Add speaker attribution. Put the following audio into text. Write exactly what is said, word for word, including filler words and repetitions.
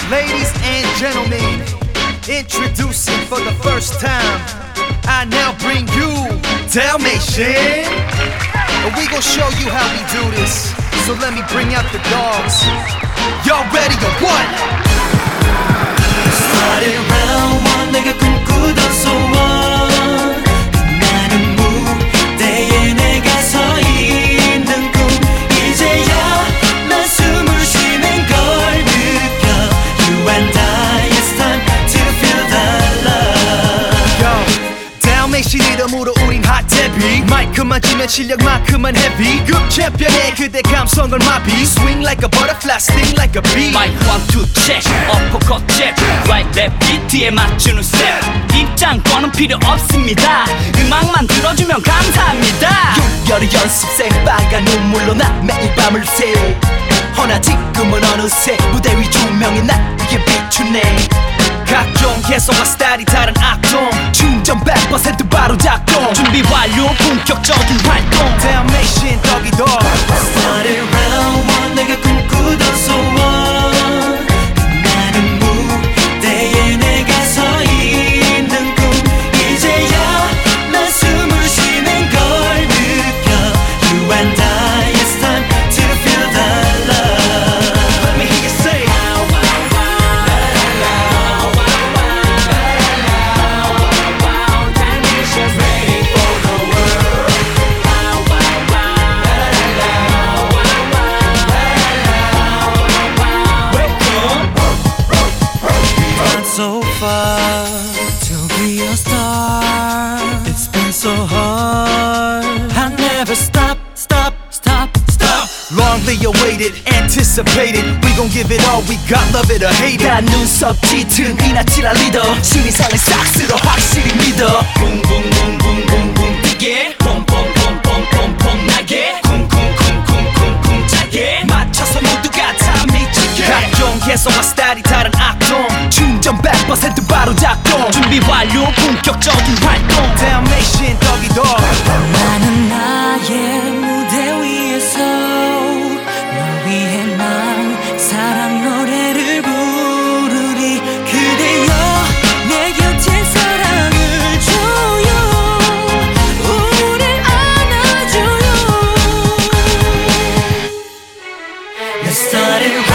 Speaker 1: Ladies and gentlemen, introducing for the first time, I now bring you Dalmatian. And we gon' show you how we do this. So let me bring out the dogs. Y'all ready or what?
Speaker 2: Started round one 내가 꿈꾸던 소원 많은 무대에 내가 서 있는 꿈 이제야 난 숨을 쉬는 걸 느껴 You and I, it's time to feel the love
Speaker 1: Yo, Dalmatian 이름으로 우린 hot 데뷔 마이크만 쥐면 실력만큼은 heavy 급체변에 그대 감성을 마비 Swing like a butterfly, sting like a bee
Speaker 3: Mic one two check, uppercut check Right left 비트에 맞추는 step 입장권은 필요 없습니다 음악만 들어주면 감사합니다
Speaker 2: 열혈 연습생 빨간 눈물로 나 매일 밤을 새 허나 지금은 어느새 무대 위 조명이 나에게 비추네
Speaker 1: 각종 개성과 스타일이 다른 악동
Speaker 2: 충전 백 퍼센트 바로 작동
Speaker 3: 준비 완료 본격적인 활동
Speaker 1: Dalmatian doggy dog
Speaker 2: Started round one 내가 꿈꾸던 소원 많은 무대에 내가 서 있는 꿈 이제야 난 숨을 쉬는 걸 느껴 You and I, it's time to feel the love
Speaker 1: Let me hear you say
Speaker 2: so far to be a star. It's been so hard. I never stop, stop, stop, stop.
Speaker 1: Longly awaited, anticipated We gon' give it all we got, love it or hate it
Speaker 2: 난 눈썹 짙은 이나치라 리더 신이상의 삭스로 확실히 믿어
Speaker 3: 붕붕붕붕붕붕 뛰게 pompompompompompompom 나게 쿵쿵쿵쿵쿵쿵 차게
Speaker 2: 맞춰서 모두가 다 미치게
Speaker 1: 각종 개성과 스타일이 다른 악동
Speaker 2: 충전 백 퍼센트 바로 작동
Speaker 3: 준비 완료 본격적인 활동
Speaker 1: Dalmatian doggy dog
Speaker 2: 나는 나의 무대 위에서 널 위해 난 사랑 노래를 부르리 그대여 내 곁에 사랑을 줘요 우릴 안아줘요 Let's start it